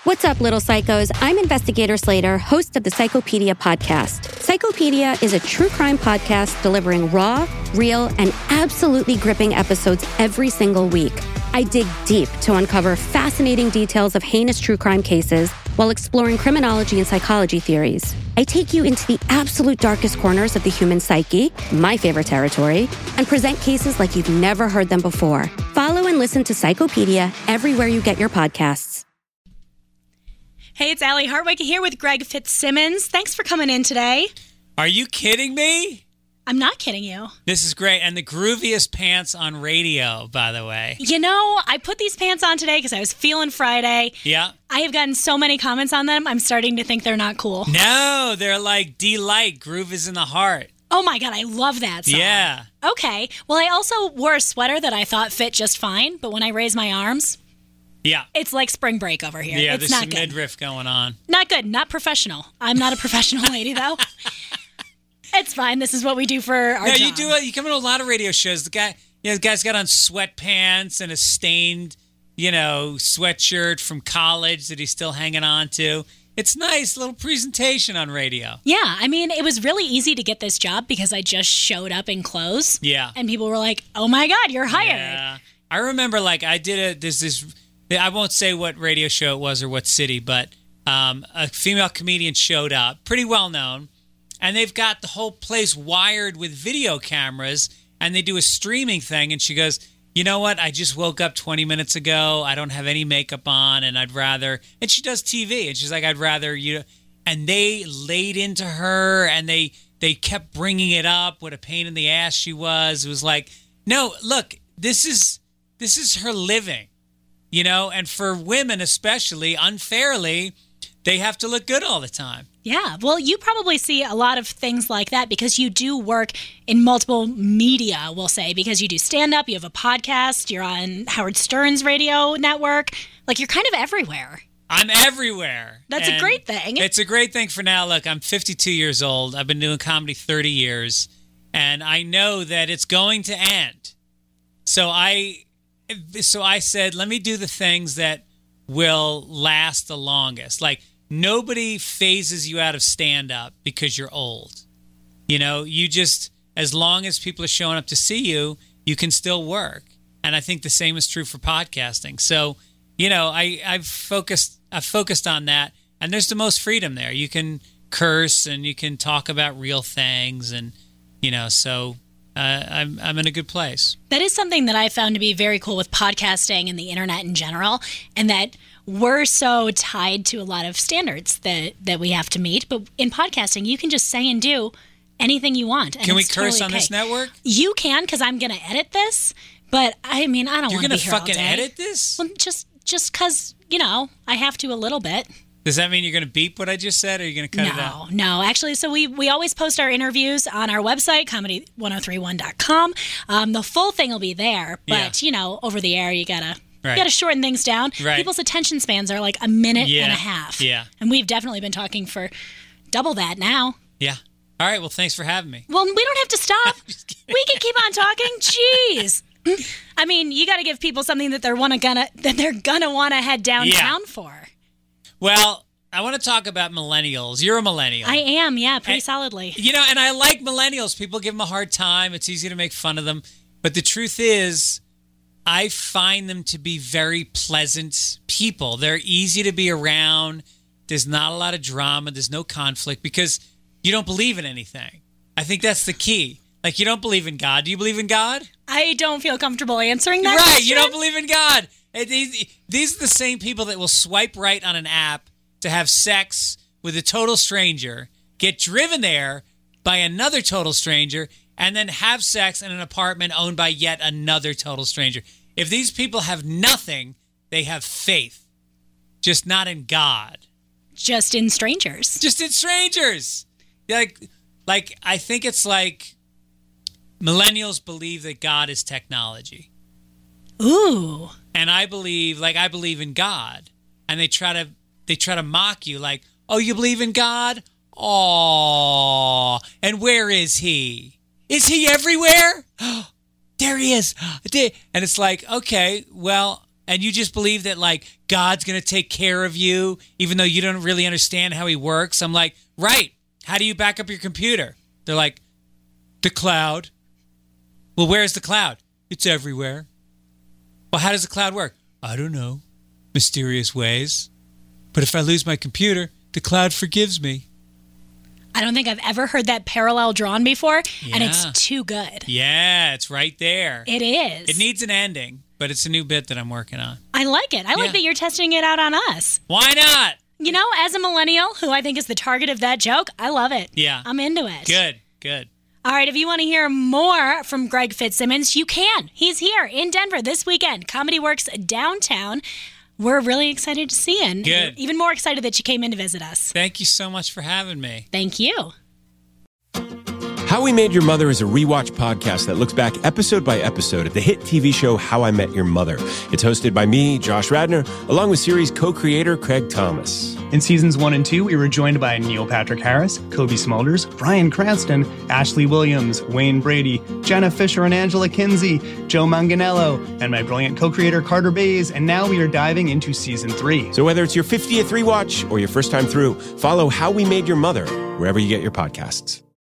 What's up, little psychos? I'm Investigator Slater, host of the Psychopedia podcast. Psychopedia is a true crime podcast delivering raw, real, and absolutely gripping episodes every single week. I dig deep to uncover fascinating details of heinous true crime cases while exploring criminology and psychology theories. I take you into the absolute darkest corners of the human psyche, my favorite territory, and present cases like you've never heard them before. Follow and listen to Psychopedia everywhere you get your podcasts. Hey, it's Allie Hartwig here with Greg Fitzsimmons. Thanks for coming in today. Are you kidding me? I'm not kidding you. This is great. And the grooviest pants on radio, by the way. You know, I put these pants on today because I was feeling Friday. Yeah. I have gotten so many comments on them, I'm starting to think they're not cool. No, they're like delight. Groove is in the heart. Oh my God, I love that song. Yeah. Okay. Well, I also wore a sweater that I thought fit just fine, but when I raise my arms, yeah, it's like spring break over here. Yeah, it's there's not some good. midriff going on. Not good. Not professional. I'm not a professional lady, though. It's fine. This is what we do for our job. You come to a lot of radio shows. The guy's got on sweatpants and a stained, sweatshirt from college that he's still hanging on to. It's nice, little presentation on radio. Yeah, I mean, it was really easy to get this job because I just showed up in clothes. Yeah. And people were like, oh my God, you're hired. Yeah. I remember, there's this, I won't say what radio show it was or what city, but a female comedian showed up, pretty well known, and they've got the whole place wired with video cameras, and they do a streaming thing, and she goes, you know what, I just woke up 20 minutes ago, I don't have any makeup on, and I'd rather, and she does TV, and she's like, I'd rather you, and they laid into her, and they kept bringing it up, what a pain in the ass she was. It was like, no, look, this is her living. And for women especially, unfairly, they have to look good all the time. Yeah, well, you probably see a lot of things like that because you do work in multiple media, we'll say, because you do stand-up, you have a podcast, you're on Howard Stern's radio network. Like, you're kind of everywhere. I'm everywhere. That's a great thing. It's a great thing for now. Look, I'm 52 years old. I've been doing comedy 30 years, and I know that it's going to end. So I said, let me do the things that will last the longest. Like, nobody phases you out of stand-up because you're old. You just, as long as people are showing up to see you, you can still work. And I think the same is true for podcasting. So, I've focused on that. And there's the most freedom there. You can curse and you can talk about real things. And, so... I'm in a good place. That is something that I found to be very cool with podcasting and the internet in general, and that we're so tied to a lot of standards that we have to meet. But in podcasting, you can just say and do anything you want. And can we it's curse totally on this network? You can, because I'm going to edit this. But I mean, I don't want to be here all day. You're going to fucking edit this? Well, just because, I have to a little bit. Does that mean you're going to beep what I just said, or are you going to cut it out? No. Actually, so we always post our interviews on our website, comedy1031.com. The full thing will be there, but, over the air, you got to shorten things down. Right. People's attention spans are like a minute and a half. Yeah. And we've definitely been talking for double that now. Yeah. All right. Well, thanks for having me. Well, we don't have to stop. We can keep on talking. Jeez. I mean, you got to give people something that they're gonna want to head downtown for. Well, I want to talk about millennials. You're a millennial. I am, yeah, pretty solidly. And I like millennials. People give them a hard time. It's easy to make fun of them. But the truth is, I find them to be very pleasant people. They're easy to be around. There's not a lot of drama. There's no conflict because you don't believe in anything. I think that's the key. Like, you don't believe in God. Do you believe in God? I don't feel comfortable answering that question. Right, question. You don't believe in God. These are the same people that will swipe right on an app to have sex with a total stranger, get driven there by another total stranger, and then have sex in an apartment owned by yet another total stranger. If these people have nothing, they have faith, just not in God. Just in strangers. Just in strangers. Like I think it's like millennials believe that God is technology. Ooh. And I believe in God, and they try to mock you, like, oh, you believe in God? Oh, and where is he? Is he everywhere? There he is. And it's like, okay, well, and you just believe that like God's going to take care of you, even though you don't really understand how he works. I'm like, right. How do you back up your computer? They're like, the cloud. Well, where's the cloud? It's everywhere. Well, how does the cloud work? I don't know. Mysterious ways. But if I lose my computer, the cloud forgives me. I don't think I've ever heard that parallel drawn before, and it's too good. Yeah, it's right there. It is. It needs an ending, but it's a new bit that I'm working on. I like it. I like that you're testing it out on us. Why not? You know, as a millennial who I think is the target of that joke, I love it. Yeah. I'm into it. Good. All right, if you want to hear more from Greg Fitzsimmons, you can. He's here in Denver this weekend, Comedy Works downtown. We're really excited to see you. Good. Even more excited that you came in to visit us. Thank you so much for having me. Thank you. How We Made Your Mother is a rewatch podcast that looks back episode by episode at the hit TV show How I Met Your Mother. It's hosted by me, Josh Radnor, along with series co-creator Craig Thomas. In seasons 1 and 2, we were joined by Neil Patrick Harris, Kobe Smulders, Bryan Cranston, Ashley Williams, Wayne Brady, Jenna Fisher and Angela Kinsey, Joe Manganiello, and my brilliant co-creator Carter Bays. And now we are diving into season 3. So whether it's your 50th rewatch or your first time through, follow How We Made Your Mother wherever you get your podcasts.